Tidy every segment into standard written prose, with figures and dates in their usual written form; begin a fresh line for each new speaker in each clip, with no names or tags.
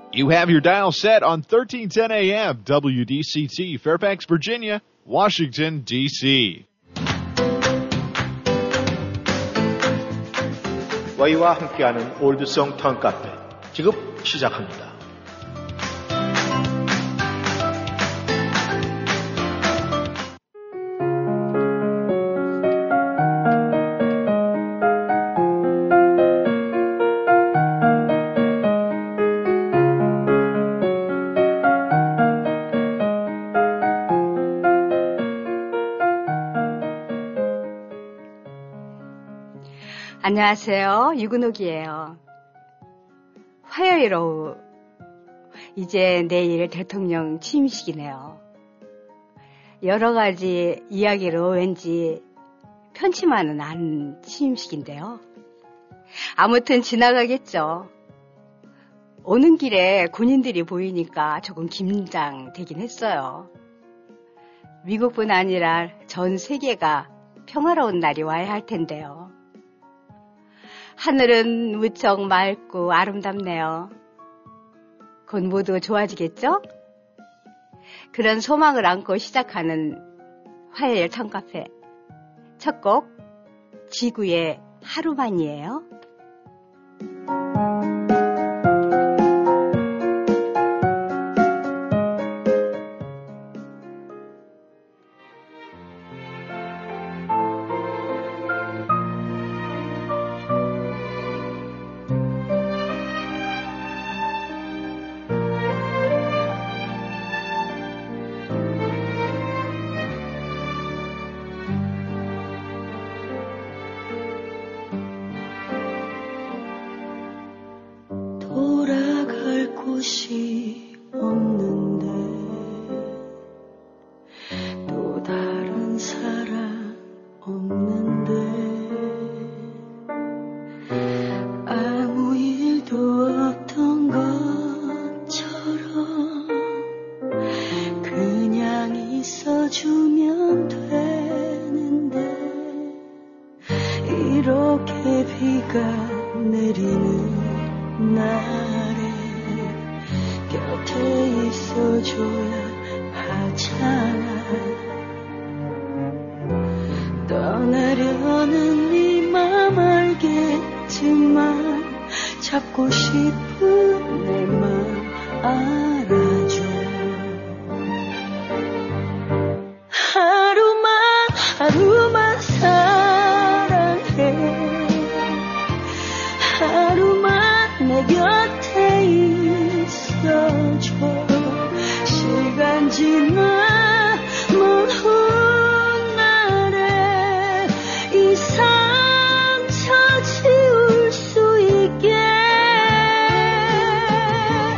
You have your dial set on 1310 AM, WDCT, Fairfax, Virginia, Washington, D.C.
와이와 함께하는 올드송 턴카페 지금 시작합니다.
안녕하세요. 유근옥이에요. 화요일 오후, 이제 내일 대통령 취임식이네요. 여러 가지 이야기로 왠지 편치만은 않은 취임식인데요. 아무튼 지나가겠죠. 오는 길에 군인들이 보이니까 조금 긴장되긴 했어요. 미국뿐 아니라 전 세계가 평화로운 날이 와야 할 텐데요. 하늘은 무척 맑고 아름답네요. 곧 모두 좋아지겠죠? 그런 소망을 안고 시작하는 화요일 턴카페. 첫 곡, 지구의 하루만이에요.
돌아갈 곳이 없는데 또 다른 사랑 없는데 아무 일도 없던 것처럼 그냥 있어주면 되는데 이렇게 비가 내리는 나를 곁에 있어줘야 하잖아. 떠나려는 네 맘 알겠지만 잡고 싶은 내 맘 알아줘. 하루만 사랑해. 하루만 내 곁에 있어줘. 시간 지나 먼 훗날에 이 상처 지울 수 있게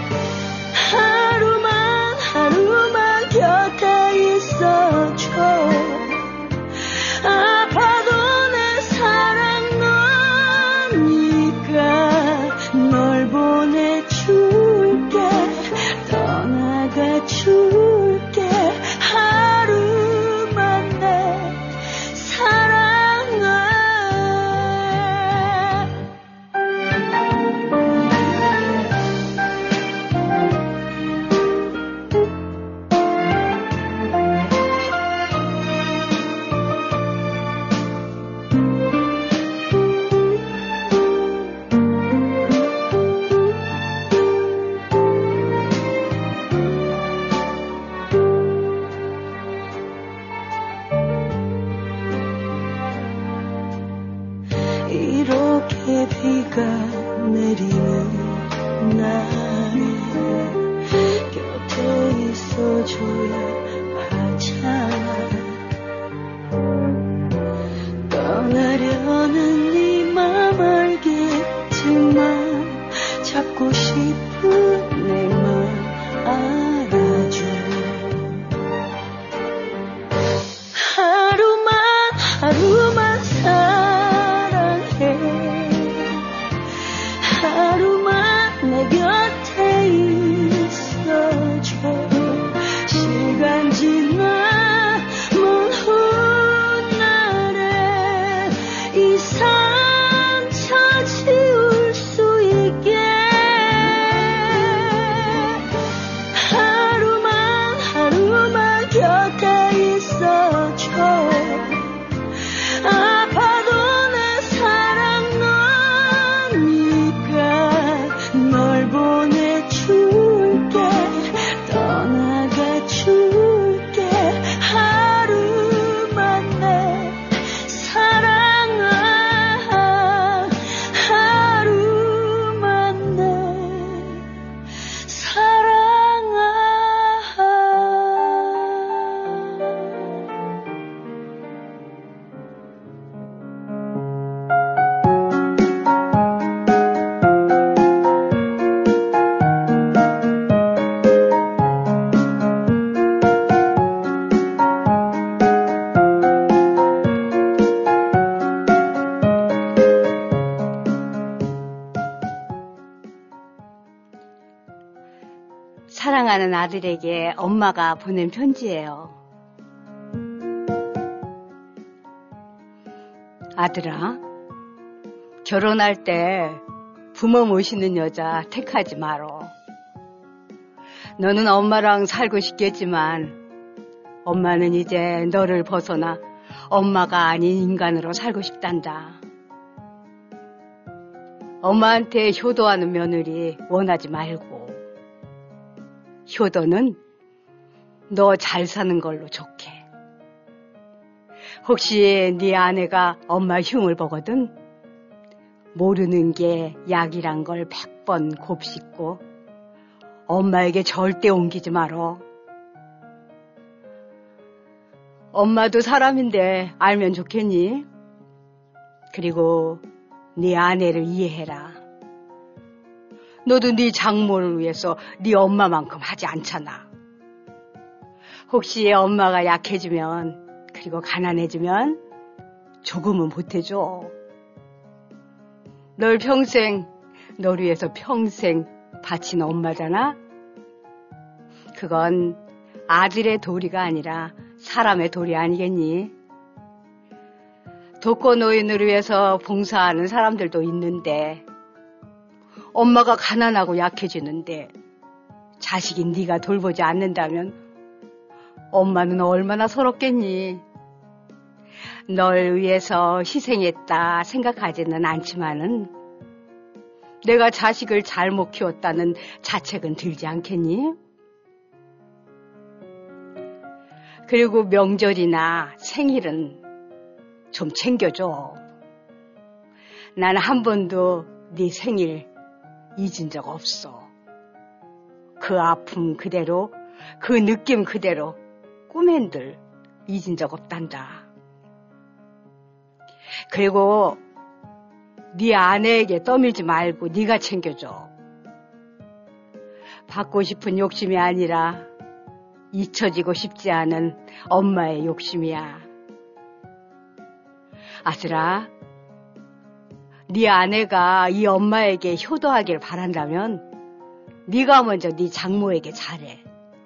사랑하는 아들에게 엄마가 보낸 편지예요. 아들아, 결혼할 때 부모 모시는 여자 택하지 말어. 너는 엄마랑 살고 싶겠지만 엄마는 이제 너를 벗어나 엄마가 아닌 인간으로 살고 싶단다. 엄마한테 효도하는 며느리 원하지 말고 효도는 너 잘 사는 걸로 좋게. 혹시 네 아내가 엄마 흉을 보거든 모르는 게 약이란 걸 100번 곱씹고 엄마에게 절대 옮기지 말어. 엄마도 사람인데 알면 좋겠니? 그리고 네 아내를 이해해라. 너도 네 장모를 위해서 네 엄마만큼 하지 않잖아. 혹시 엄마가 약해지면 그리고 가난해지면 조금은 보태줘. 널 위해서 평생 바친 엄마잖아. 그건 아들의 도리가 아니라 사람의 도리 아니겠니? 독거노인을 위해서 봉사하는 사람들도 있는데 엄마가 가난하고 약해지는데 자식이 네가 돌보지 않는다면 엄마는 얼마나 서럽겠니? 널 위해서 희생했다 생각하지는 않지만은 내가 자식을 잘못 키웠다는 자책은 들지 않겠니? 그리고 명절이나 생일은 좀 챙겨줘. 난 한 번도 네 생일 잊은 적 없어. 그 아픔 그대로, 그 느낌 그대로 꿈엔들 잊은 적 없단다. 그리고 네 아내에게 떠밀지 말고 네가 챙겨줘. 받고 싶은 욕심이 아니라 잊혀지고 싶지 않은 엄마의 욕심이야. 아들아, 네 아내가 이 엄마에게 효도하길 바란다면 네가 먼저 네 장모에게 잘해.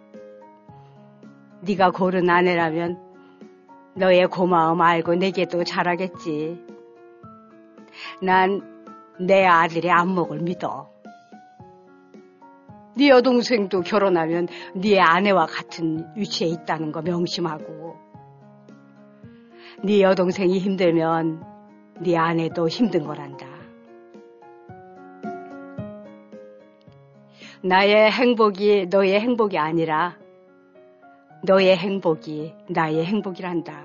네가 고른 아내라면 너의 고마움 알고 내게도 잘하겠지. 난 내 아들의 안목을 믿어. 네 여동생도 결혼하면 네 아내와 같은 위치에 있다는 거 명심하고, 네 여동생이 힘들면 네 아내도 힘든 거란다. 나의 행복이 너의 행복이 아니라 너의 행복이 나의 행복이란다.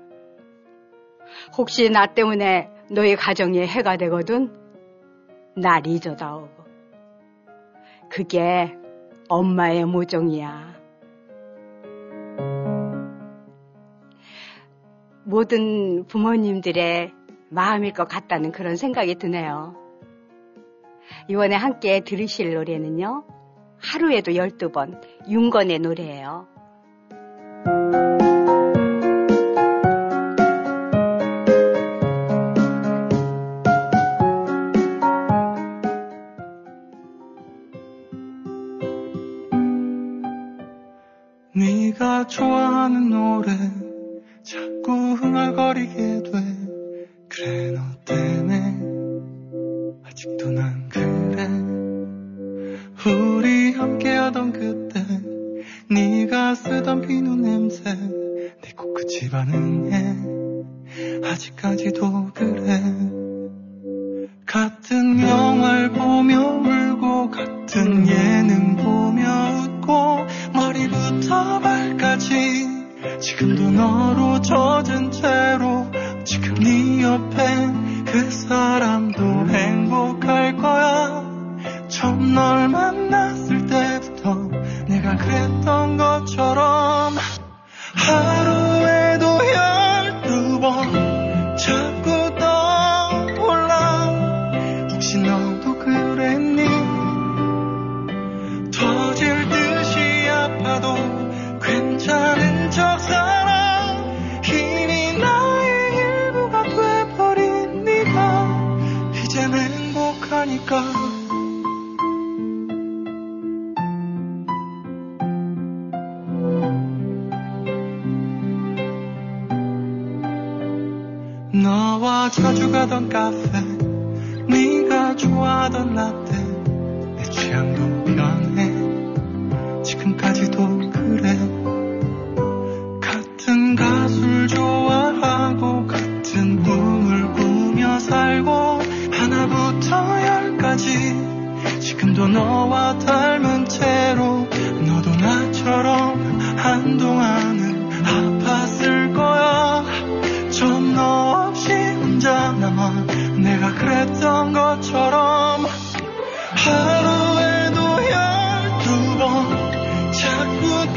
혹시 나 때문에 너의 가정에 해가 되거든 날 잊어다오. 그게 엄마의 모종이야. 모든 부모님들의 마음일 것 같다는 그런 생각이 드네요. 이번에 함께 들으실 노래는요, 하루에도 12번 윤건의 노래예요.
네가 좋아하는 노래 자꾸 흥얼거리게 돼. 그래 너 때문에 아직도 난 그래. 우리 함께하던 그때 네가 쓰던 비누 냄새 내 코끝이 반응해. 아직까지도 그래. 같은 영화를 보며 울고 같은 예능 보며 웃고 머리부터 발까지 지금도 너로 젖은 채로 지금 네 옆에 그 사람도 행복할 거야. 처음 널 만났을 때부터 내가 그랬던 것처럼 하루에도 12번 자꾸 떠올라. 혹시 너도 그랬니? 터질 듯이 아파도 괜찮은 척 살아. 이미 나의 일부가 돼버린 네가 이제 너와 자주 가던 카페 네가 좋아하던 라떼 내 취향도 변해 지금까지도 그래 같은 가수를 좋아하고 같은 꿈을 꾸며 살고 하나부터 열까지 지금도 너와 닮은 채로 너도 나처럼 한동안은 아팠을 거야 좀 너 없이 혼자 남아 내가 그랬던 것처럼 하루에도 12번 자꾸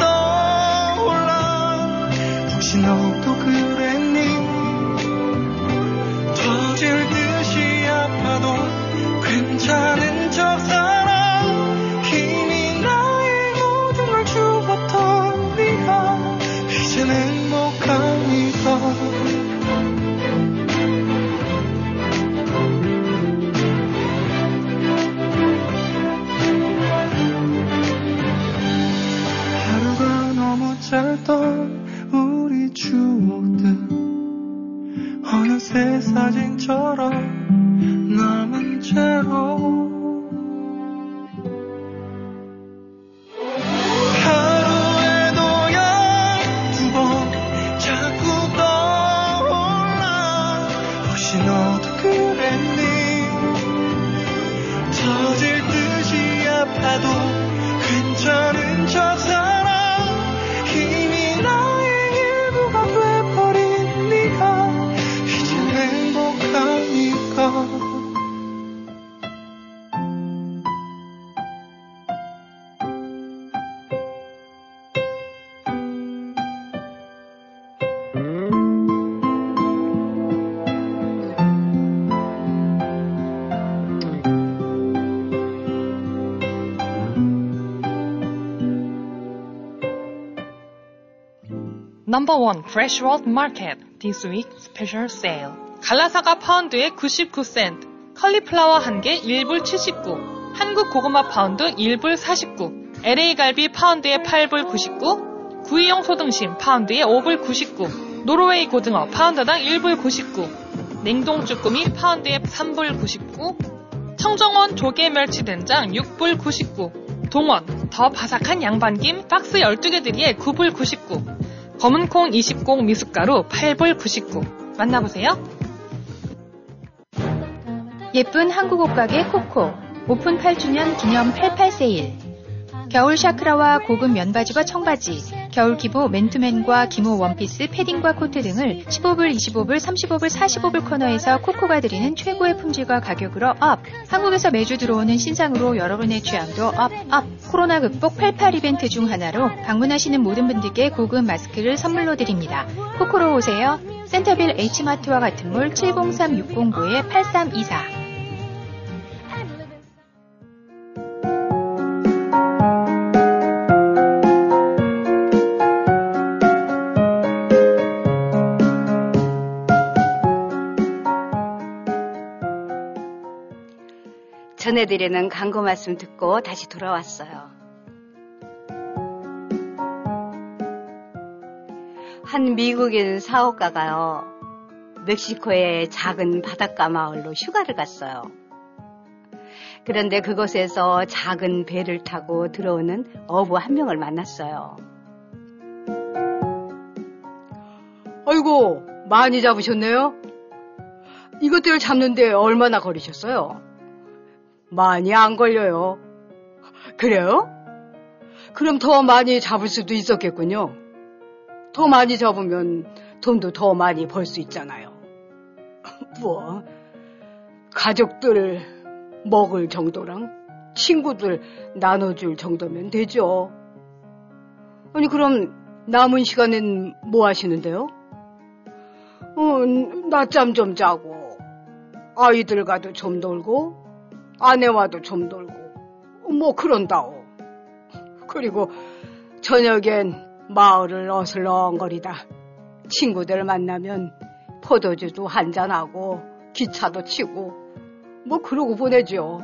떠올라 혹시 너도 그랬니 터질 듯이 아파도 괜찮은 척 살아 이미 나의 모든 걸 주었던 네가 이젠 행복하니까 하루가 너무 짧던 우리 추억들 어느새 사진처럼 남은 채로 하루에도 12번 자꾸 떠올라 혹시 너도 그랬니 터질 듯이 아파도 괜찮은 척 살아 이미 나의 일부가 돼버린 네가 이젠 행복하니까
Number 1 Fresh World Market This Week Special Sale 갈라사과 파운드에 99센트 컬리플라워 1개 1불 79 한국 고구마 파운드 1불 49 LA 갈비 파운드에 8불 99 구이용 소등심 파운드에 5불 99 노르웨이 고등어 파운드당 1불 99 냉동 쭈꾸미 파운드에 3불 99 청정원 조개 멸치 된장 6불 99 동원 더 바삭한 양반김 박스 12개 들이에 9불 99 검은콩 20공 미숫가루 8불 99 만나보세요.
예쁜 한국 옷가게 코코 오픈 8주년 기념 88 세일 겨울 샤크라와 고급 면바지와 청바지 겨울 기모 맨투맨과 기모 원피스 패딩과 코트 등을 15불, 25불, 35불, 45불 코너에서 코코가 드리는 최고의 품질과 가격으로 업 한국에서 매주 들어오는 신상으로 여러분의 취향도 업 코로나 극복 88 이벤트 중 하나로 방문하시는 모든 분들께 고급 마스크를 선물로 드립니다. 코코로 오세요. 센터빌 H마트와 같은 몰 703-609-8324
전해드리는 광고 말씀 듣고 다시 돌아왔어요. 한 미국인 사업가가요, 멕시코의 작은 바닷가 마을로 휴가를 갔어요. 그런데 그곳에서 작은 배를 타고 들어오는 어부 한 명을 만났어요. 아이고, 많이 잡으셨네요? 이것들을 잡는데 얼마나 걸리셨어요? 많이 안 걸려요. 그래요? 그럼 더 많이 잡을 수도 있었겠군요. 더 많이 잡으면 돈도 더 많이 벌 수 있잖아요. 뭐, 가족들 먹을 정도랑 친구들 나눠줄 정도면 되죠. 아니, 그럼 남은 시간엔 뭐 하시는데요? 낮잠 좀 자고, 아이들과도 좀 놀고, 아내와도 좀 놀고 뭐 그런다오. 그리고 저녁엔 마을을 어슬렁거리다 친구들 만나면 포도주도 한잔하고 기차도 치고 뭐 그러고 보내죠.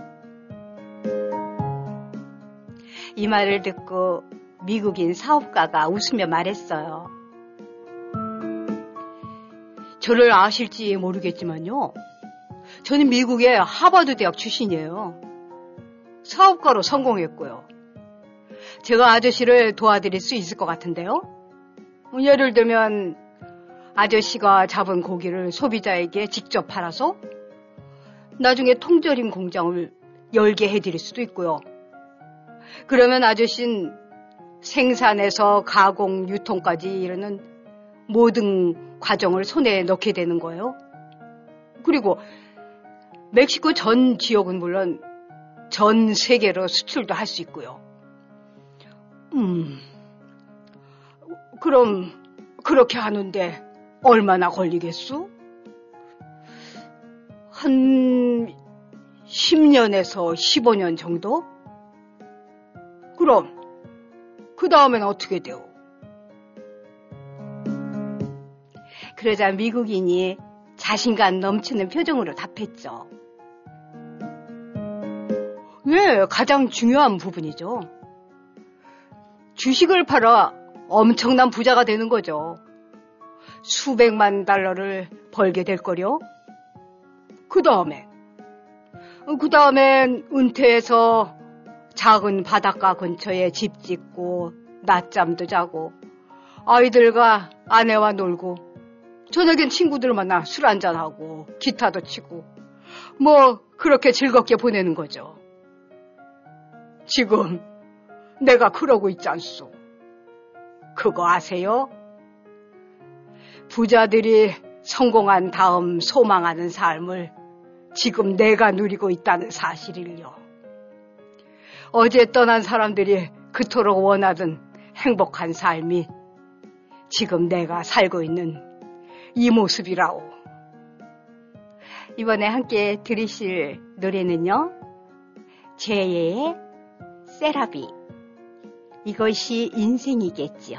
이 말을 듣고 미국인 사업가가 웃으며 말했어요. 저를 아실지 모르겠지만요. 저는 미국의 하버드 대학 출신이에요. 사업가로 성공했고요. 제가 아저씨를 도와드릴 수 있을 것 같은데요. 예를 들면 아저씨가 잡은 고기를 소비자에게 직접 팔아서 나중에 통조림 공장을 열게 해드릴 수도 있고요. 그러면 아저씨는 생산에서 가공, 유통까지 이르는 모든 과정을 손에 넣게 되는 거예요. 그리고 멕시코 전 지역은 물론 전 세계로 수출도 할 수 있고요. 그럼 그렇게 하는데 얼마나 걸리겠소? 한 10년에서 15년 정도? 그럼 그 다음엔 어떻게 돼요? 그러자 미국인이 자신감 넘치는 표정으로 답했죠. 네, 가장 중요한 부분이죠. 주식을 팔아 엄청난 부자가 되는 거죠. 수백만 달러를 벌게 될 거요. 그 다음엔 은퇴해서 작은 바닷가 근처에 집 짓고 낮잠도 자고 아이들과 아내와 놀고 저녁엔 친구들 만나 술 한잔하고 기타도 치고 뭐 그렇게 즐겁게 보내는 거죠. 지금 내가 그러고 있지 않소. 그거 아세요? 부자들이 성공한 다음 소망하는 삶을 지금 내가 누리고 있다는 사실을요. 어제 떠난 사람들이 그토록 원하던 행복한 삶이 지금 내가 살고 있는 이 모습이라오. 이번에 함께 들으실 노래는요. 제예의 세라비. 이것이 인생이겠지요.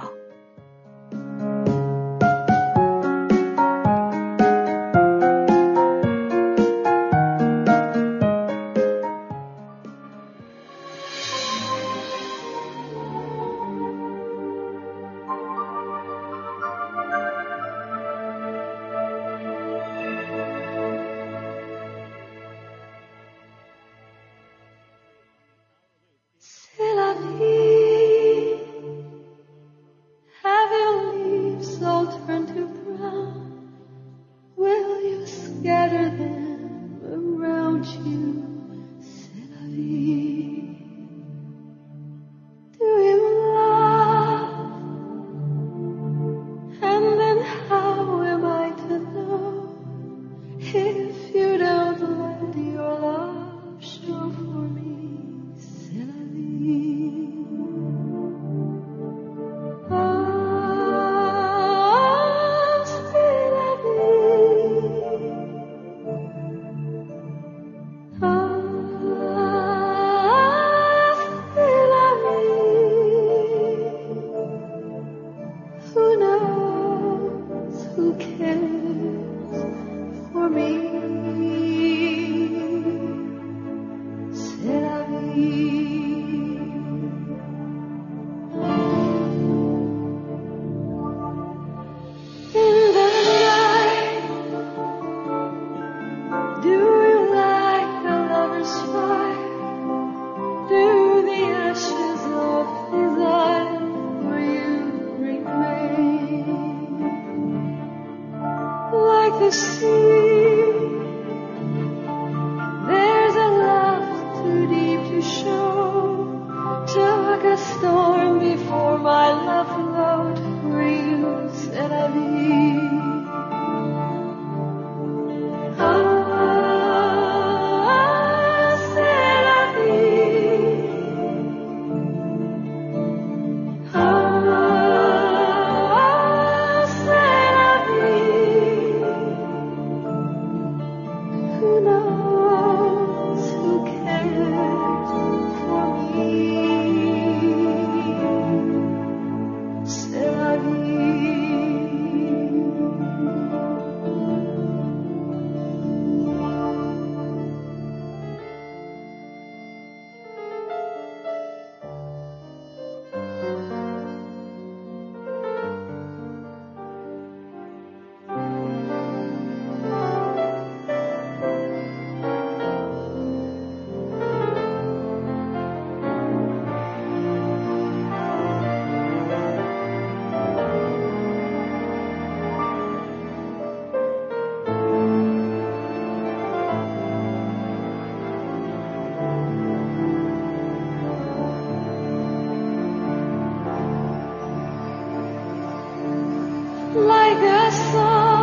알겠어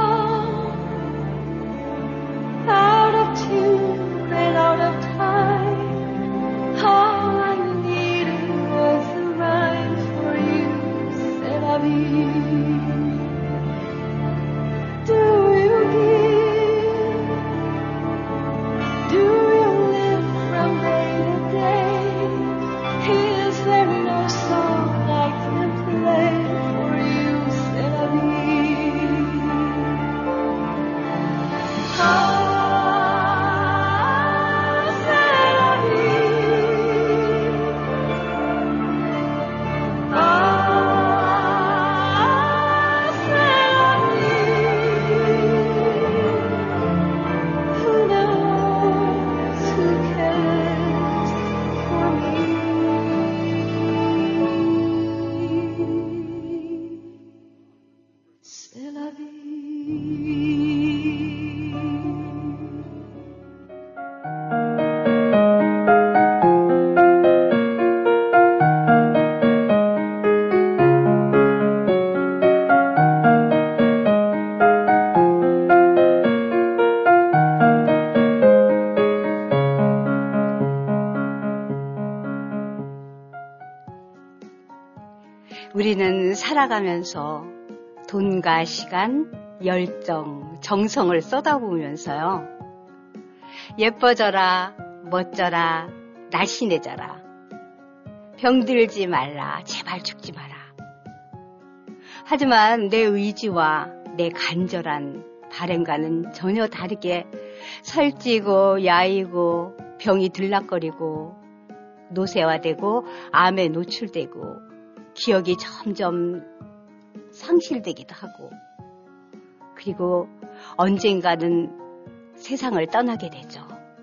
out of tune and out of time all I needed was the rhyme for you c'est la vie do you give do you live from day to day is there no song I can play for you c'est la vie 우리는 살아가면서 돈과 시간, 열정, 정성을 쏟아부으면서요. 예뻐져라, 멋져라, 날씬해져라. 병들지 말라, 제발 죽지 마라. 하지만 내 의지와 내 간절한 바람과는 전혀 다르게 살찌고 야이고 병이 들락거리고 노쇠화되고 암에 노출되고 기억이 점점 상실되기도 하고 그리고 언젠가는 세상을 떠나게 되죠.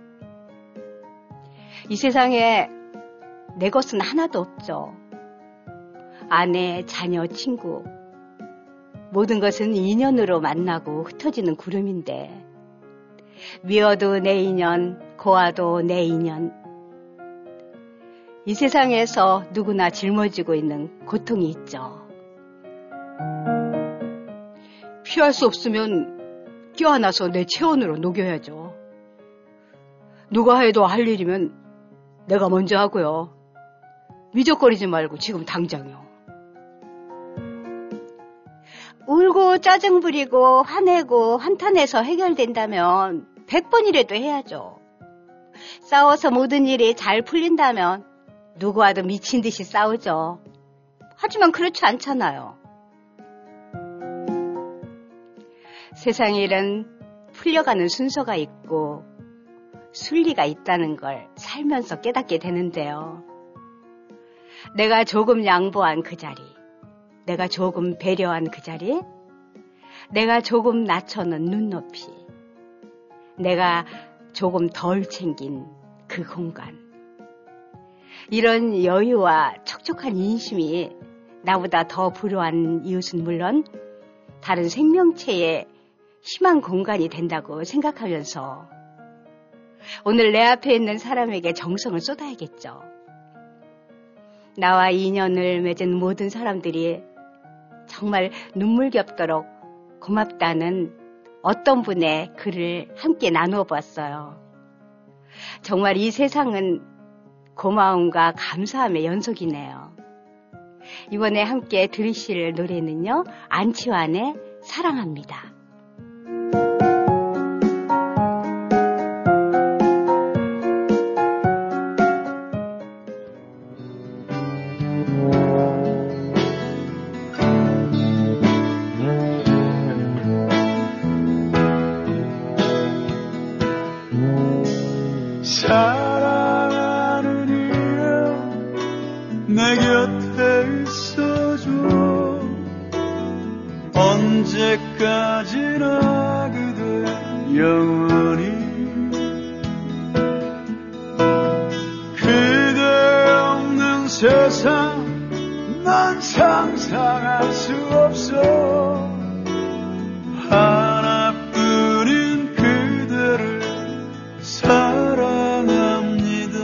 이 세상에 내 것은 하나도 없죠. 아내, 자녀, 친구 모든 것은 인연으로 만나고 흩어지는 구름인데 미워도 내 인연, 고와도 내 인연 이 세상에서 누구나 짊어지고 있는 고통이 있죠. 피할 수 없으면 껴안아서 내 체온으로 녹여야죠. 누가 해도 할 일이면 내가 먼저 하고요. 미적거리지 말고 지금 당장요. 울고 짜증 부리고 화내고 한탄해서 해결된다면 100번이라도 해야죠. 싸워서 모든 일이 잘 풀린다면 누구와도 미친 듯이 싸우죠. 하지만 그렇지 않잖아요. 세상 일은 풀려가는 순서가 있고 순리가 있다는 걸 살면서 깨닫게 되는데요. 내가 조금 양보한 그 자리, 내가 조금 배려한 그 자리, 내가 조금 낮춰놓은 눈높이, 내가 조금 덜 챙긴 그 공간. 이런 여유와 촉촉한 인심이 나보다 더 불우한 이웃은 물론 다른 생명체의 희망 공간이 된다고 생각하면서 오늘 내 앞에 있는 사람에게 정성을 쏟아야겠죠. 나와 인연을 맺은 모든 사람들이 정말 눈물겹도록 고맙다는 어떤 분의 글을 함께 나누어 보았어요. 정말 이 세상은 고마움과 감사함의 연속이네요. 이번에 함께 들으실 노래는요. 안치환의 사랑합니다.
내 곁에 있어줘 언제까지나 그대 영원히 그대 없는 세상 난 상상할 수 없어 하나뿐인 그대를 사랑합니다.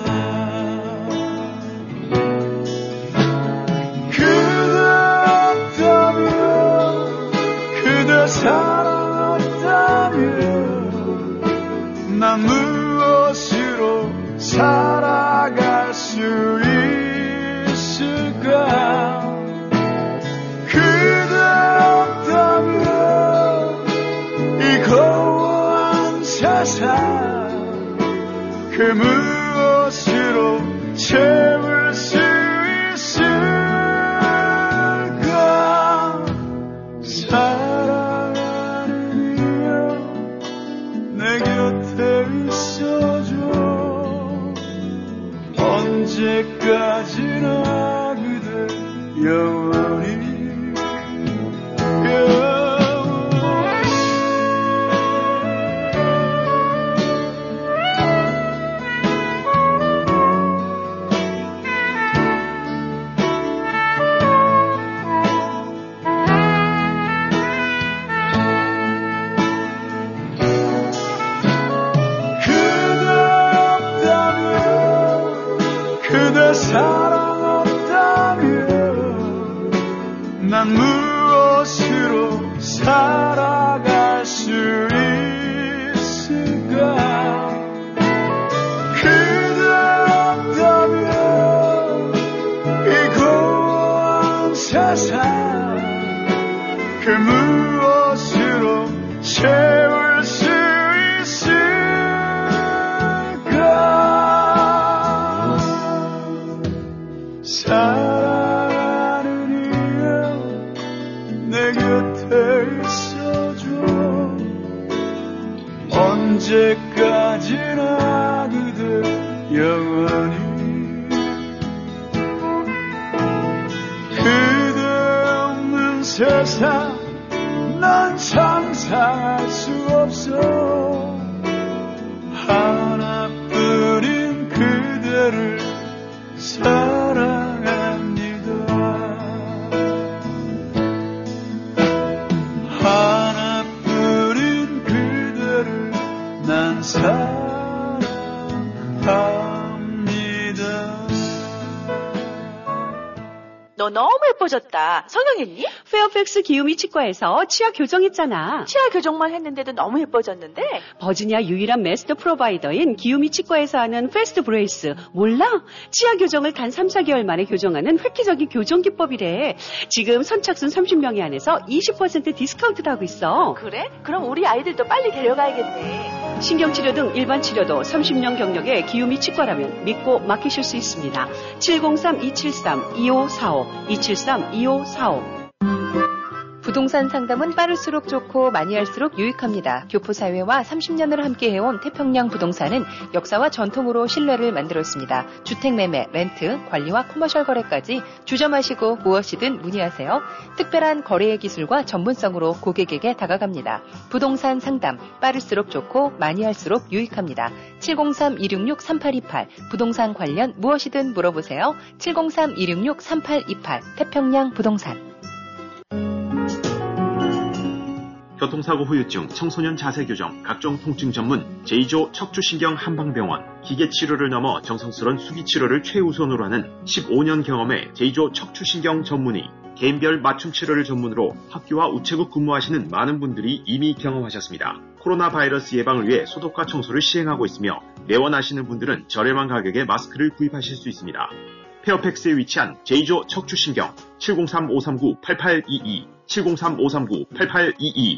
그대 없다면 그대 무엇으로 채울 수 있을까? 사랑하는 이여 내 곁에 있어줘. 언제까지나 그대 영원히 사랑 없다면 난 무엇으로 살아갈 수 있을까? 그대 없다면 이 고요한 세상 그 무엇으로 채울 수 사랑하는 이여 내 곁에 있어줘. 언제까지나 그대 영원히 그대 없는 세상 난 상상할 수 없어. 하나뿐인 그대를 사랑합니다. 하나뿐인 그대를 난 사랑합니다.
너 너무 예뻐졌다. 성형했니?
페어팩스 기우미 치과에서 치아 교정했잖아.
치아 교정만 했는데도 너무 예뻐졌는데?
버지니아 유일한 마스터 프로바이더인 기우미 치과에서 하는 패스트 브레이스 몰라? 치아 교정을 단 3, 4개월 만에 교정하는 획기적인 교정 기법이래. 지금 선착순 30명에 한해서 20% 디스카운트도 하고 있어.
그래? 그럼 우리 아이들도 빨리 데려가야겠네.
신경치료 등 일반 치료도 30년 경력의 기우미 치과라면 믿고 맡기실 수 있습니다. 703-273-2545 273-2545.
부동산 상담은 빠를수록 좋고 많이 할수록 유익합니다. 교포사회와 30년을 함께해온 태평양 부동산은 역사와 전통으로 신뢰를 만들었습니다. 주택매매, 렌트, 관리와 커머셜 거래까지 주저마시고 무엇이든 문의하세요. 특별한 거래의 기술과 전문성으로 고객에게 다가갑니다. 부동산 상담, 빠를수록 좋고 많이 할수록 유익합니다. 703-266-3828 부동산 관련 무엇이든 물어보세요. 703-266-3828 태평양 부동산.
교통사고 후유증, 청소년 자세교정, 각종 통증 전문 제이조 척추신경 한방병원. 기계치료를 넘어 정성스런 수기치료를 최우선으로 하는 15년 경험의 제이조 척추신경 전문의. 개인별 맞춤치료를 전문으로 학교와 우체국 근무하시는 많은 분들이 이미 경험하셨습니다. 코로나 바이러스 예방을 위해 소독과 청소를 시행하고 있으며 내원하시는 분들은 저렴한 가격에 마스크를 구입하실 수 있습니다. 페어팩스에 위치한 제이조 척추신경 703-539-8822 703-539-8822.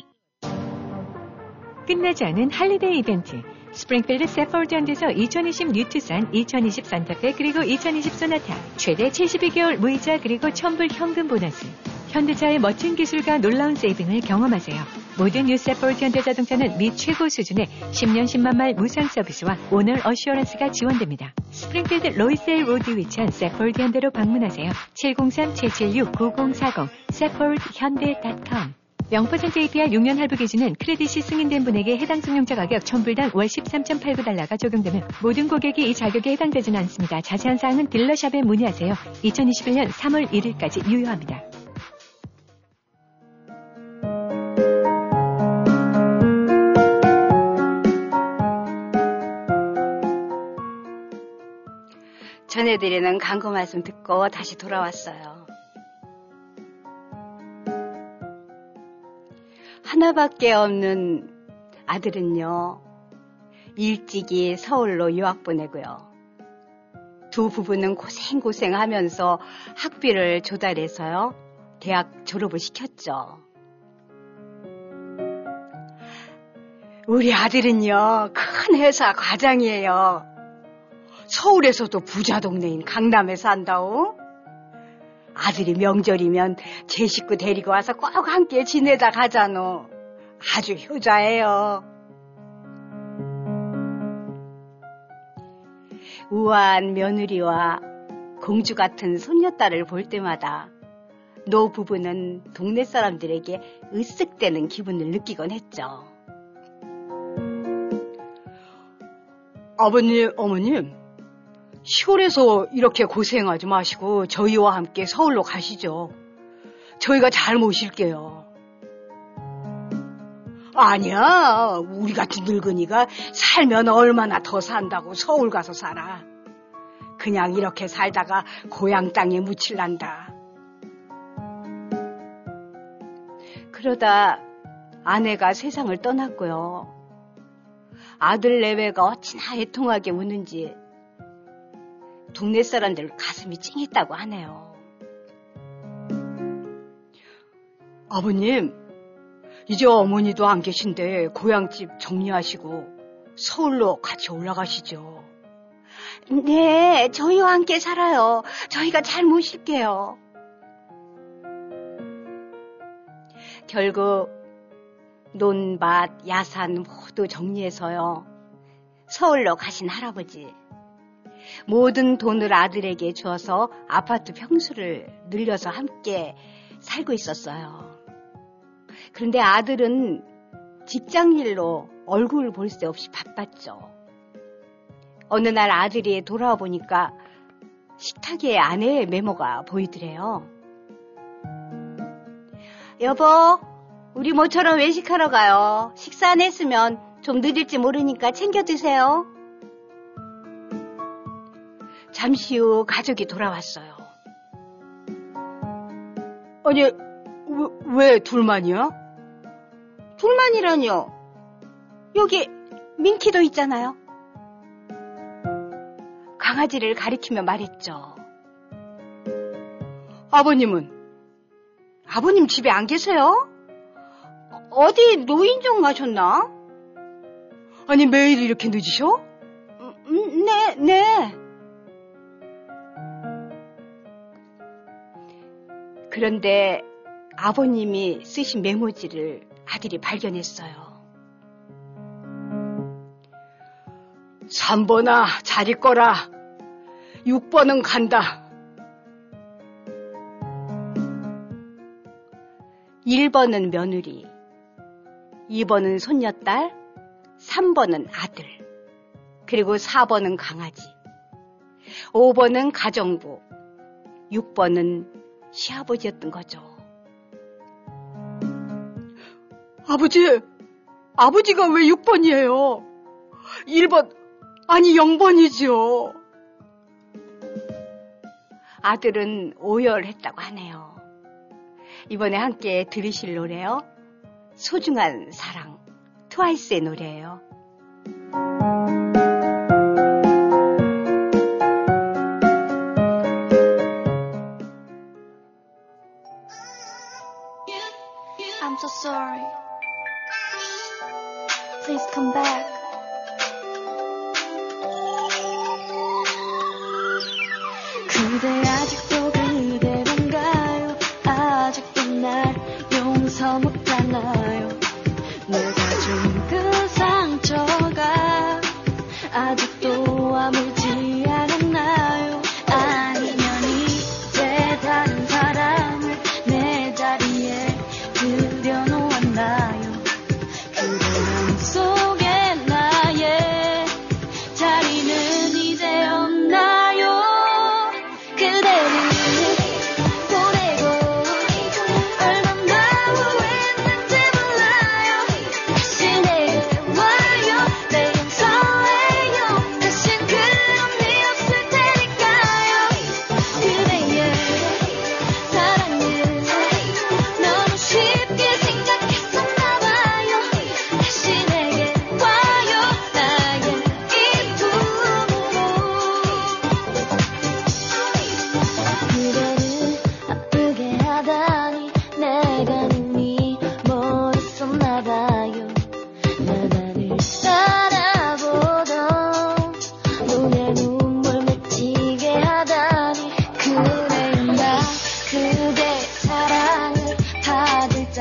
끝나지 않은 할리데이 이벤트. 스프링필드 세포드 현대에서 2020 뉴투산, 2020 산타페 그리고 2020 소나타 최대 72개월 무이자 그리고 첨불 현금 보너스. 현대차의 멋진 기술과 놀라운 세이빙을 경험하세요. 모든 뉴세포드 현대자동차는 미 최고 수준의 10년 10만 마일 무상 서비스와 오너 어슈어런스가 지원됩니다. 스프링필드 로이세일 로드 위치한 세포드 현대로 방문하세요. 703-776-9040 sephordhyundai.com. 0% APR 6년 할부 기준은 크레딧이 승인된 분에게 해당 승용차 가격 1000불당 월 13.89달러가 적용되면 모든 고객이 이 자격에 해당되지는 않습니다. 자세한 사항은 딜러샵에 문의하세요. 2021년 3월 1일까지 유효합니다.
전해드리는 광고 말씀 듣고 다시 돌아왔어요. 하나밖에 없는 아들은요, 일찍이 서울로 유학 보내고요. 두 부부는 고생하면서 학비를 조달해서요, 대학 졸업을 시켰죠. 우리 아들은요, 큰 회사 과장이에요. 서울에서도 부자 동네인 강남에 산다오. 아들이 명절이면 제 식구 데리고 와서 꼭 함께 지내다 가자노. 아주 효자예요. 우아한 며느리와 공주 같은 손녀딸을 볼 때마다 노 부부는 동네 사람들에게 으쓱대는 기분을 느끼곤 했죠. 아버님, 어머님, 시골에서 이렇게 고생하지 마시고 저희와 함께 서울로 가시죠. 저희가 잘 모실게요. 아니야, 우리 같은 늙은이가 살면 얼마나 더 산다고 서울 가서 살아. 그냥 이렇게 살다가 고향 땅에 묻힐란다. 그러다 아내가 세상을 떠났고요. 아들 내외가 어찌나 애통하게 우는지 동네 사람들 가슴이 찡했다고 하네요. 아버님, 이제 어머니도 안 계신데 고향집 정리하시고 서울로 같이 올라가시죠. 네, 저희와 함께 살아요. 저희가 잘 모실게요. 결국 논밭, 야산 모두 정리해서요. 서울로 가신 할아버지. 모든 돈을 아들에게 줘서 아파트 평수를 늘려서 함께 살고 있었어요. 그런데 아들은 직장일로 얼굴 볼 새 없이 바빴죠. 어느 날 아들이 돌아와 보니까 식탁에 아내의 메모가 보이더래요. 여보, 우리 모처럼 외식하러 가요. 식사 안 했으면 좀 늦을지 모르니까 챙겨 드세요. 잠시 후 가족이 돌아왔어요. 아니, 왜 둘만이야? 둘만이라뇨? 여기 민키도 있잖아요. 강아지를 가리키며 말했죠. 아버님 집에 안 계세요? 어디 노인정 가셨나? 아니, 매일 이렇게 늦으셔? 네. 그런데 아버님이 쓰신 메모지를 아들이 발견했어요. 3번아, 잘 있거라. 6번은 간다. 1번은 며느리, 2번은 손녀딸, 3번은 아들, 그리고 4번은 강아지, 5번은 가정부, 6번은 시아버지였던 거죠. 아버지가 왜 6번이에요? 1번, 아니 0번이죠. 아들은 오열했다고 하네요. 이번에 함께 들으실 노래요. 소중한 사랑, 트와이스의 노래예요.
I'm so sorry. Please come back. 그대 아직도 그대로인가요? 아직도 날 용서 못하나요? 내가 준 그 상처가 아직도 아물지 않았나요? 아니면 이제 다른 사람을 내 자리에 들여놓았나요? 그대 맘속에 나의 자리는 이제 없나요? 그대를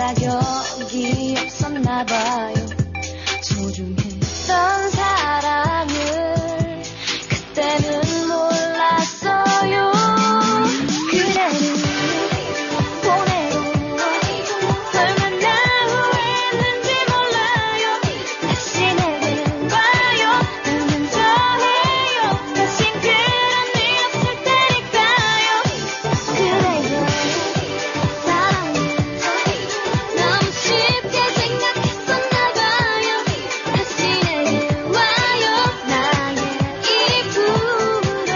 자격이 없었나봐요. 소중했던 사랑을 그때는 몰랐어요. 그대를 보내고 얼마나 후회했는지 몰라요. 다시 내게 와요. 나는 좋아해요. 다신 그런 일 없을 테니까요. 그래요 사랑해 너무 쉽게 생각했었나봐요. 다시 내게 와요. 나의 입으로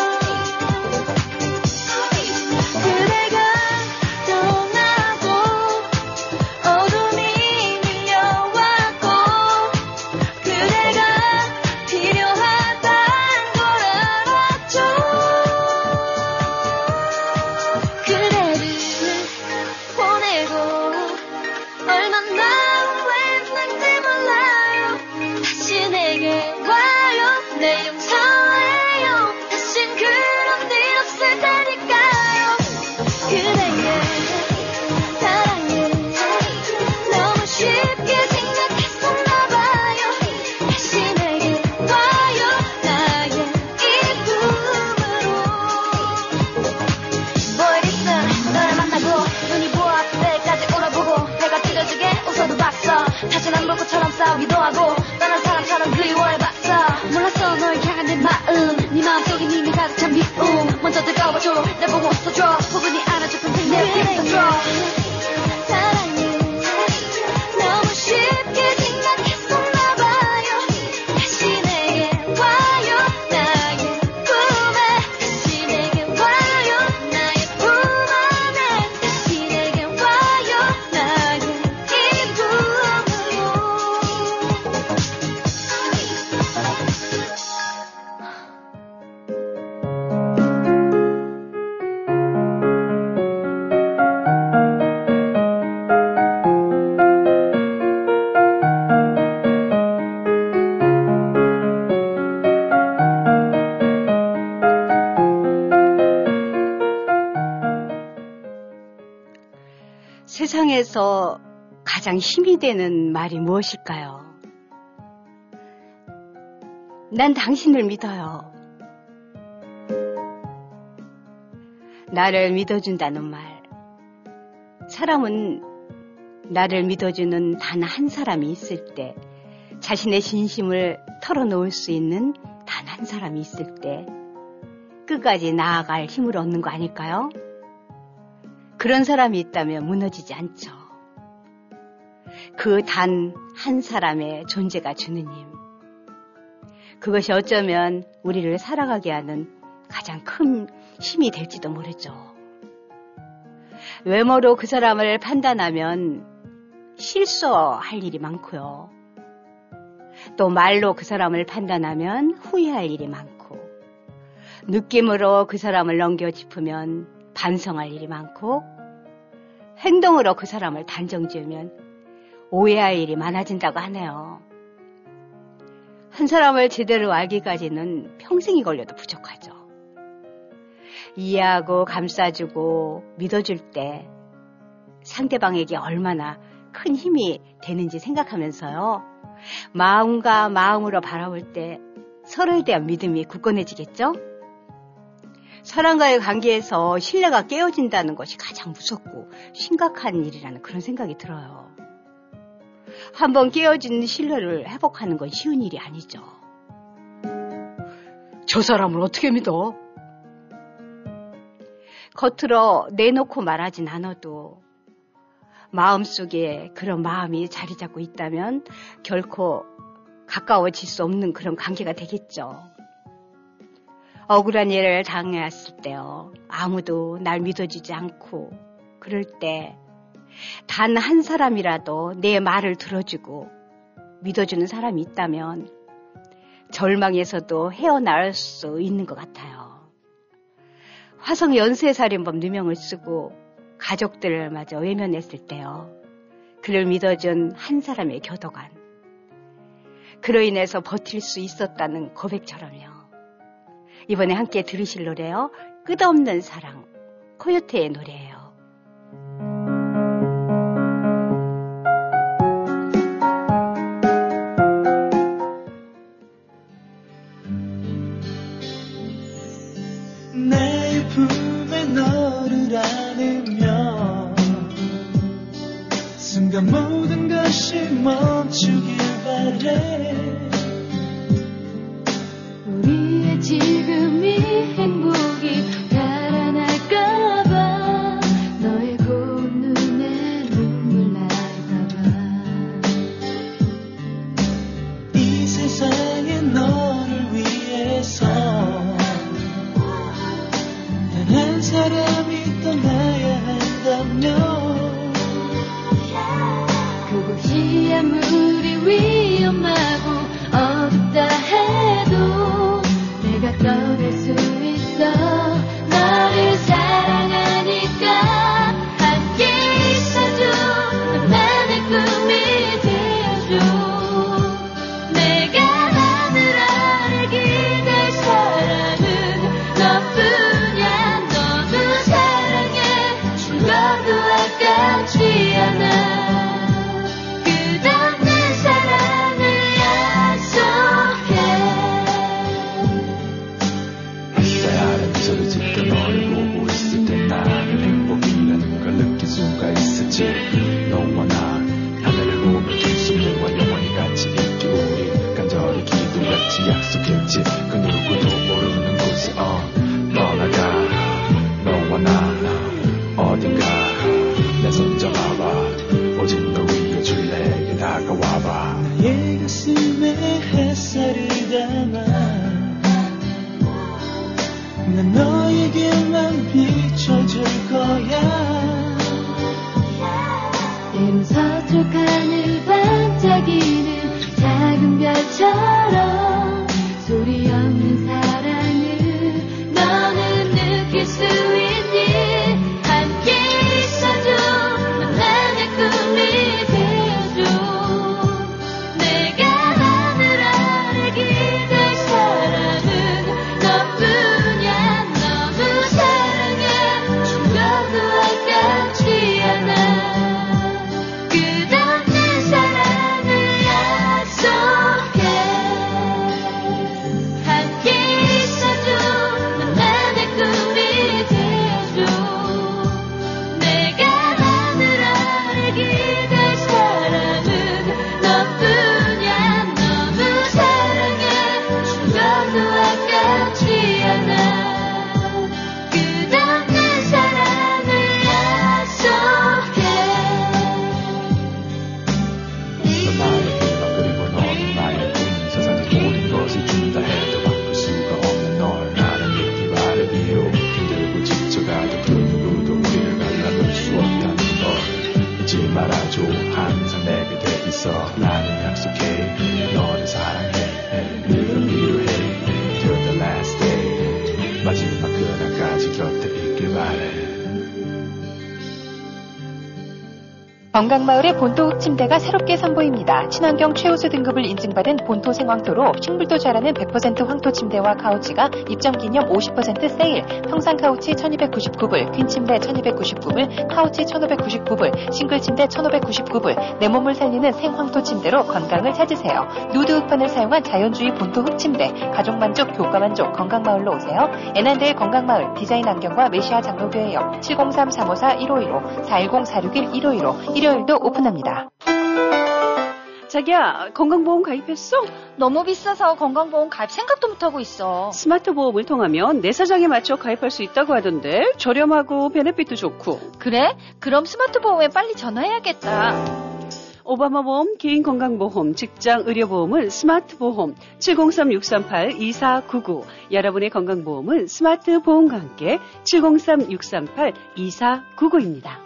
그대가 떠나고 어둠이 밀려왔고 그대가 필요하단 걸 알았죠. 그대를 보내고 얼마나 후회했는지 몰라요. 다시 내게 와요. 내 용서해요. 다신 그런 일 없을 테니까요. 그대의 사랑을 너무 쉽게 생각했었나봐요. 다시 내게 와요. 나의 이쁨으로 뭐 있어 너를 만나고 눈이 부어 때까지 울어보고 배가 찢어지게 웃어도 봤어. 다시 난 불꽃처럼 싸우기도 하고 떠난 사람처럼 그리워해봤어. 몰랐어 널 향한 내 마음 네 마음속에 이미 가득 찬 미움. 먼저 뜨거워줘 날 보고 웃어줘 포근히 안아줘 평생 내 곁에 있어줘. 사랑을 너무 쉽게 생각했었나봐요. 다시 내게 와요. 나의 꿈에 다시 내게 와요. 나의 품 안에 다시 내게 와요. 나의 이쁨으로
세상에서 가장 힘이 되는 말이 무엇일까요? 난 당신을 믿어요. 나를 믿어준다는 말. 사람은 나를 믿어주는 단 한 사람이 있을 때, 자신의 진심을 털어놓을 수 있는 단 한 사람이 있을 때 끝까지 나아갈 힘을 얻는 거 아닐까요? 그런 사람이 있다면 무너지지 않죠. 그 단 한 사람의 존재가 주는 힘. 그것이 어쩌면 우리를 살아가게 하는 가장 큰 힘이 될지도 모르죠. 외모로 그 사람을 판단하면 실수할 일이 많고요. 또 말로 그 사람을 판단하면 후회할 일이 많고, 느낌으로 그 사람을 넘겨짚으면 반성할 일이 많고, 행동으로 그 사람을 단정지으면 오해할 일이 많아진다고 하네요. 한 사람을 제대로 알기까지는 평생이 걸려도 부족하죠. 이해하고 감싸주고 믿어줄 때 상대방에게 얼마나 큰 힘이 되는지 생각하면서요. 마음과 마음으로 바라볼 때 서로에 대한 믿음이 굳건해지겠죠? 사람과의 관계에서 신뢰가 깨어진다는 것이 가장 무섭고 심각한 일이라는 그런 생각이 들어요. 한번 깨어진 신뢰를 회복하는 건 쉬운 일이 아니죠. 저 사람을 어떻게 믿어? 겉으로 내놓고 말하진 않아도 마음속에 그런 마음이 자리 잡고 있다면 결코 가까워질 수 없는 그런 관계가 되겠죠. 억울한 일을 당했을 때요. 아무도 날 믿어주지 않고 그럴 때 단 한 사람이라도 내 말을 들어주고 믿어주는 사람이 있다면 절망에서도 헤어나올 수 있는 것 같아요. 화성 연쇄살인범 누명을 쓰고 가족들을 마저 외면했을 때요. 그를 믿어준 한 사람의 교도관. 그로 인해서 버틸 수 있었다는 고백처럼요. 이번에 함께 들으실 노래요. 끝없는 사랑, 코요태의 노래예요.
그곳이 아무리 위험하고 어둡다 해도 내가 떠날 수 있어. 너를 사랑하니까 함께 있어줘. 나만의 꿈이 되어줘. 내가 하늘 아래 기댈 사람은 너뿐이야. 너도 사랑해. 죽어도 아깝지 않아. 끝없는 사랑을 약속해.
햇살 미소를 짓던 너를 보고 있을 때 나는 행복이라는 걸 느낄 수가 있었지. 너와 나 하늘을 보며 중심과 영원히 같이 있기 우리 간절히 기도했지. 약속했지. 그 누구도 모르는 곳에 떠나가. 너와 나 어딘가 내 손 잡아봐. 오직 너 위에 줄래 다가와봐.
나의 가슴에 햇살을 담아 난 너에게만 비춰줄 거야.
때론 서쪽 하늘 반짝이는 작은 별처럼 소리 없는 사랑을 너는 느낄 수 있니? 함께 있어줘. 나만의 꿈이 되어줘. 내가 하늘 아래 기댈 사람은 너뿐이야. 너무 사랑해. 죽어도 아깝지 않아. 끝없는 사랑을 약속해. 함께 있어줘. 나만의 꿈이 되어줘. 내가 하늘 아래 기댈 사람은 너뿐이야. 너무 사랑해. 죽어도 아깝지 않아. 끝없는 사랑을 약속해.
나의 희망 그리고 너는 나의 꿈. 세상의 모든 것을 준다 해도 바꿀 수가 없는 널 나는 믿기 바라기요. 힘들고 지쳐가도 그 누구도 우리를 갈라놓을 수 없다는 걸 잊지 말아줘. 항상 내 곁에 있어. 나는 약속해. 너를 사랑해. 네가 필요해. Till the last day. 마지막 그날까지 곁에 있길 바래.
건강마을의 본토 침대가 새롭게 선보입니다. 친환경 최우수 등급을 인증받은 본토 생황토로 식물도 자라는 100% 황토 침대와 카우치가 입점 기념 50% 세일. 평상 카우치 1299불, 퀸 침대 1299불, 카우치 1599불, 싱글 침대 1599불. 내 몸을 살리는 생황토 침대로 건강을 찾으세요. 누드 흑판을 사용한 자연주의 본토 흑침대. 가족 만족, 교과 만족, 건강마을로 오세요. 애난데일 건강마을, 디자인 안경과 메시아 장로교회 옆 703-354-1515, 410-461-1515. 일요일도 오픈합니다.
자기야, 건강보험 가입했어?
너무 비싸서 건강보험 가입 생각도 못하고 있어.
스마트 보험을 통하면 내 사정에 맞춰 가입할 수 있다고 하던데 저렴하고 베네핏도 좋고.
그래? 그럼 스마트 보험에 빨리 전화해야겠다.
오바마 보험, 개인건강보험, 직장의료보험은 스마트보험 703-638-2499. 여러분의 건강보험은 스마트보험과 함께 703-638-2499입니다.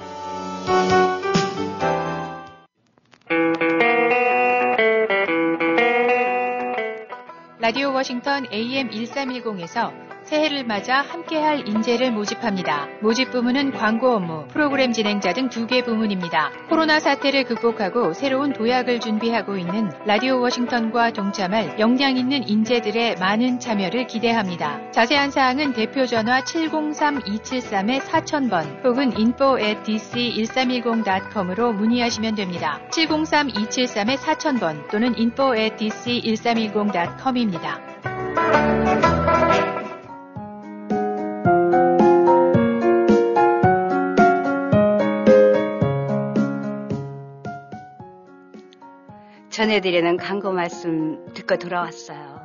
라디오 워싱턴 AM 1310에서 새해를 맞아 함께할 인재를 모집합니다. 모집 부문은 광고 업무, 프로그램 진행자 등 2개 부문입니다. 코로나 사태를 극복하고 새로운 도약을 준비하고 있는 라디오 워싱턴과 동참할 역량 있는 인재들의 많은 참여를 기대합니다. 자세한 사항은 대표 전화 703-273-4000번 혹은 info@dc1310.com으로 문의하시면 됩니다. 703-273-4000번 또는 info@dc1310.com입니다.
전해드리는 광고 말씀 듣고 돌아왔어요.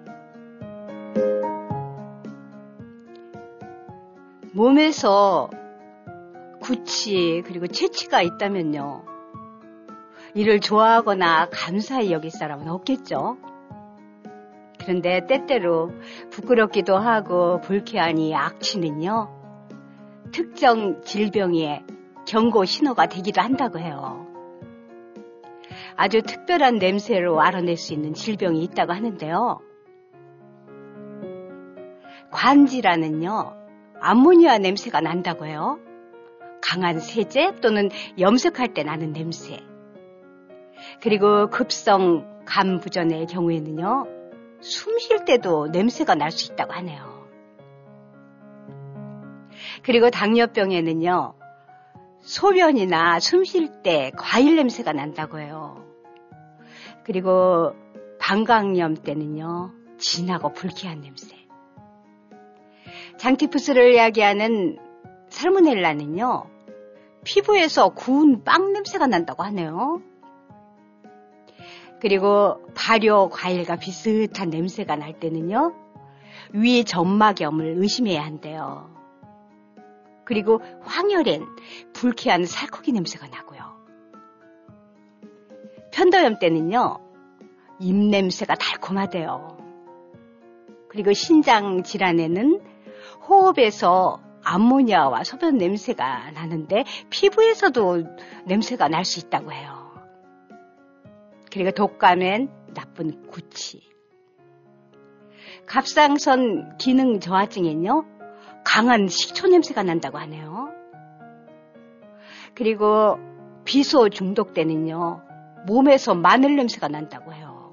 몸에서 구취 그리고 채취가 있다면요. 이를 좋아하거나 감사히 여길 사람은 없겠죠. 그런데 때때로 부끄럽기도 하고 불쾌하니 악취는요. 특정 질병의 경고 신호가 되기도 한다고 해요. 아주 특별한 냄새로 알아낼 수 있는 질병이 있다고 하는데요. 관지라는요, 암모니아 냄새가 난다고 해요. 강한 세제 또는 염색할 때 나는 냄새. 그리고 급성 간부전의 경우에는요, 숨 쉴 때도 냄새가 날 수 있다고 하네요. 그리고 당뇨병에는요, 소변이나 숨 쉴 때 과일 냄새가 난다고 해요. 그리고 방광염 때는요, 진하고 불쾌한 냄새. 장티푸스를 이야기하는 살모넬라는요, 피부에서 구운 빵 냄새가 난다고 하네요. 그리고 발효 과일과 비슷한 냄새가 날 때는요, 위 점막염을 의심해야 한대요. 그리고 황열엔 불쾌한 살코기 냄새가 나고요. 편도염 때는요, 입냄새가 달콤하대요. 그리고 신장 질환에는 호흡에서 암모니아와 소변 냄새가 나는데 피부에서도 냄새가 날 수 있다고 해요. 그리고 독감엔 나쁜 구취. 갑상선 기능 저하증엔요, 강한 식초 냄새가 난다고 하네요. 그리고 비소 중독 때는요, 몸에서 마늘 냄새가 난다고 해요.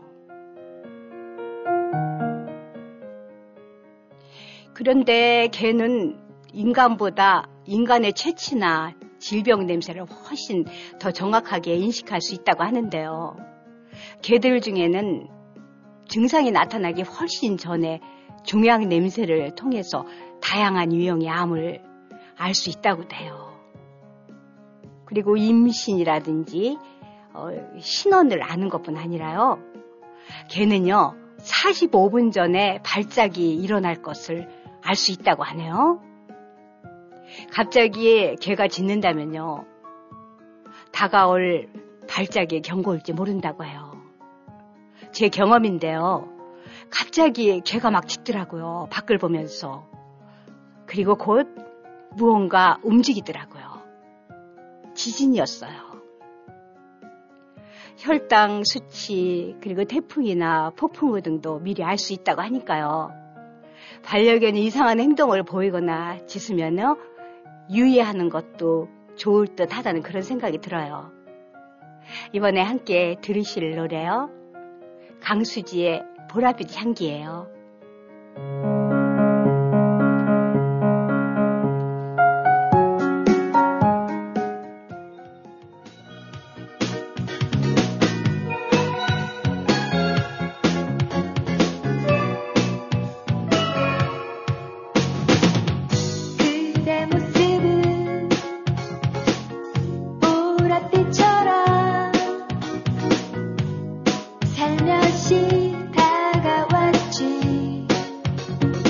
그런데 개는 인간보다 인간의 체취나 질병 냄새를 훨씬 더 정확하게 인식할 수 있다고 하는데요. 개들 중에는 증상이 나타나기 훨씬 전에 중요한 냄새를 통해서 다양한 유형의 암을 알 수 있다고 해요. 그리고 임신이라든지 신원을 아는 것뿐 아니라요. 개는요, 45분 전에 발작이 일어날 것을 알 수 있다고 하네요. 갑자기 개가 짖는다면요, 다가올 발작의 경고일지 모른다고 해요. 제 경험인데요. 갑자기 개가 막 짖더라고요. 밖을 보면서. 그리고 곧 무언가 움직이더라고요. 지진이었어요. 혈당 수치, 그리고 태풍이나 폭풍우 등도 미리 알 수 있다고 하니까요. 반려견이 이상한 행동을 보이거나 짖으면요, 유의하는 것도 좋을 듯 하다는 그런 생각이 들어요. 이번에 함께 들으실 노래요, 강수지의 보랏빛 향기예요.
그대 모습은 보랏빛처럼 살며시 다가왔지.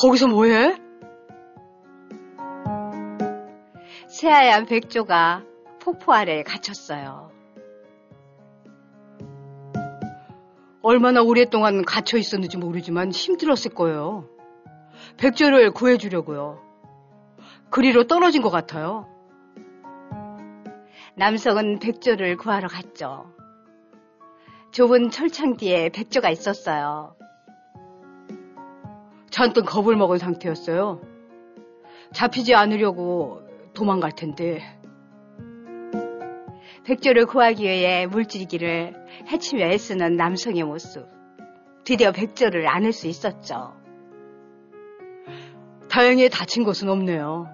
거기서 뭐해? 새하얀 백조가 폭포 아래에 갇혔어요. 얼마나 오랫동안 갇혀 있었는지 모르지만 힘들었을 거예요. 백조를 구해주려고요. 그리로 떨어진 것 같아요. 남성은 백조를 구하러 갔죠. 좁은 철창 뒤에 백조가 있었어요. 잔뜩 겁을 먹은 상태였어요. 잡히지 않으려고 도망갈 텐데. 백조를 구하기 위해 물질기를 헤치며 애쓰는 남성의 모습. 드디어 백조를 안을 수 있었죠. 다행히 다친 것은 없네요.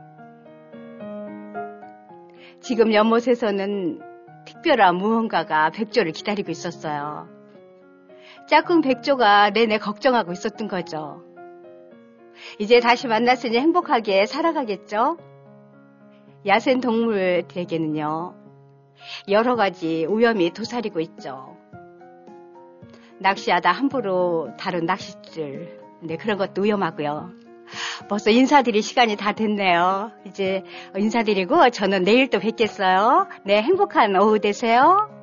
지금 연못에서는 특별한 무언가가 백조를 기다리고 있었어요. 짝꿍 백조가 내내 걱정하고 있었던 거죠. 이제 다시 만났으니 행복하게 살아가겠죠? 야생 동물들에게는요, 여러 가지 위험이 도사리고 있죠. 낚시하다 함부로 다룬 낚싯줄, 네, 그런 것도 위험하고요. 벌써 인사드릴 시간이 다 됐네요. 이제 인사드리고 저는 내일 또 뵙겠어요. 네, 행복한 오후 되세요.